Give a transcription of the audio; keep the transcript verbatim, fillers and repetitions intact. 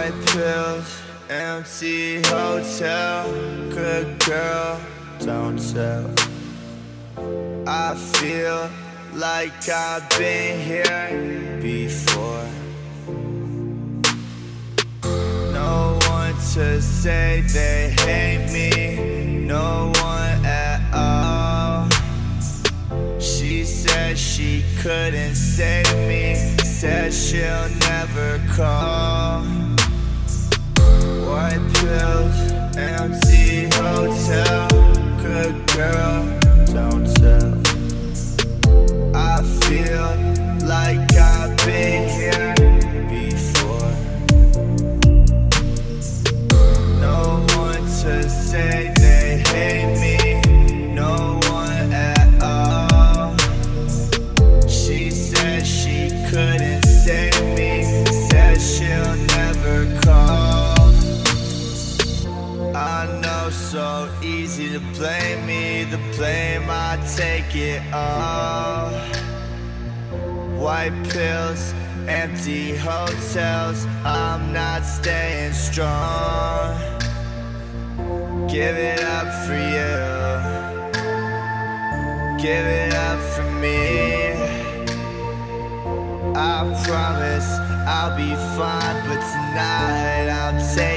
White pills, empty hotel. Good girl, don't tell. I feel like I've been here before. No one to say they hate me, no one at all. She said she couldn't save me, said she'll never call. White pills, empty hotel. Good girl, don't tell. I feel like I've been here before. No one to say they hate me, no one at all. She said she couldn't save me, said she'll never call. I know, so easy to blame me, the blame I take it all. White pills, empty hotels, I'm not staying strong. Give it up for you, give it up for me. I promise I'll be fine, but tonight I'm taking